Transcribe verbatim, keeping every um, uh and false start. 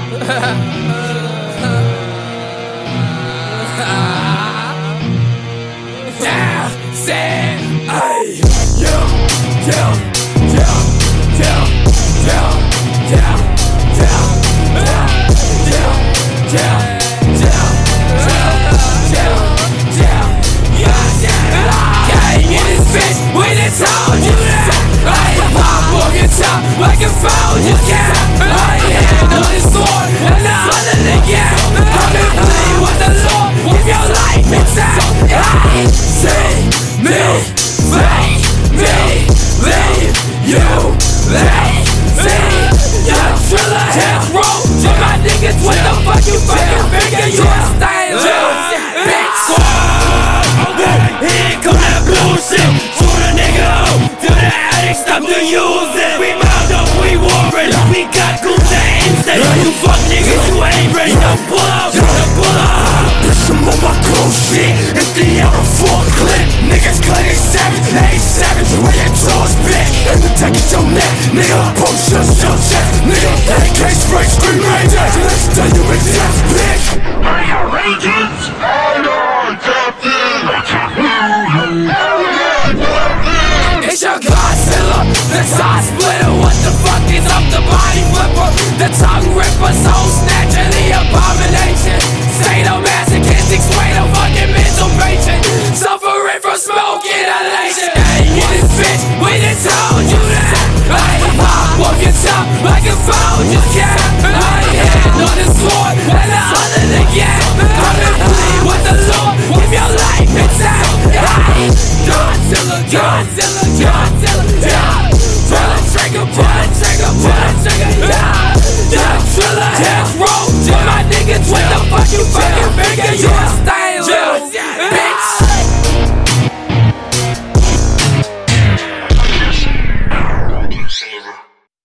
Down, say, ay, yeah, yeah, yeah, yeah, yeah, yeah, yeah, yeah, yeah, yeah, yeah, yeah, yeah. Gang in this bitch, we done told you that. I am pop walking top like a phone, you can't. I hand on this sword, and now I'm in the gap. I'm in play with the Lord, give your life intact. I see me, make me leave you, they see your triller head roll. To my niggas, what the fuck you fucking figure you a style, bitch. Here come that bullshit. Shoot a nigga out to the attic, stop to use it. We mobbed up, we warring, we got goons that insane. You fuck niggas, you ain't ready to pull out, to pull out. Bitch, I'm on my close shit. It's the hour for a clip. Niggas claim savage, they ain't savage. Where your jaws big? And the tech is your neck. Nigga, post your your chest. Nigga, that case spray, scream ranger. Let's tell you it's that bitch. Hey, your agents! Aye, aye, Captain! It's your Godzilla, the side splitter. What the fuck is up the body flipper? The tongue ripper, soul snatcher, the abomination. Sadomasochistic, sway the fucking mental patient. Suffering from smoke inhalation. Hey, in this bitch, we